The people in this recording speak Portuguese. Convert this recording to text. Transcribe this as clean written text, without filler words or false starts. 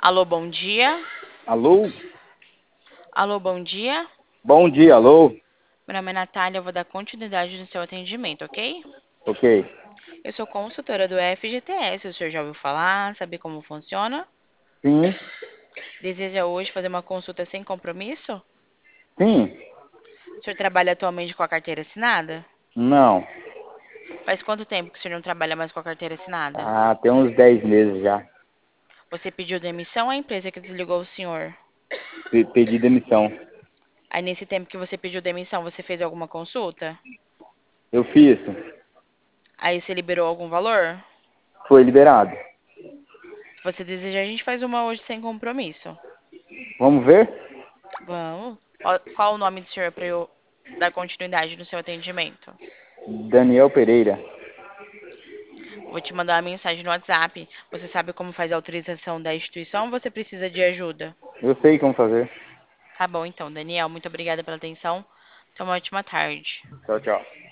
Alô, bom dia. Alô? Alô, bom dia. Bom dia, alô? Meu nome é Natália, eu vou dar continuidade no seu atendimento, ok? Ok. Eu sou consultora do FGTS, o senhor já ouviu falar, sabe como funciona? Sim, Deseja hoje fazer uma consulta sem compromisso? sim, O senhor trabalha atualmente com a carteira assinada? não. Faz quanto tempo que o senhor não trabalha mais com a carteira assinada? Ah, tem uns 10 meses já. Você pediu demissão à empresa que desligou o senhor? Pedi demissão. Aí, nesse tempo que você pediu demissão, você fez alguma consulta? Eu fiz. Aí, você liberou algum valor? Foi liberado. Se você desejar, a gente faz uma hoje sem compromisso. Vamos ver? Vamos. Qual o nome do senhor para eu dar continuidade no seu atendimento? Daniel Pereira. Vou te mandar uma mensagem no WhatsApp. Você sabe como faz a autorização da instituição ou você precisa de ajuda? Eu sei como fazer. Tá bom, então, Daniel. Muito obrigada pela atenção. Tenha uma ótima tarde. Tchau, tchau.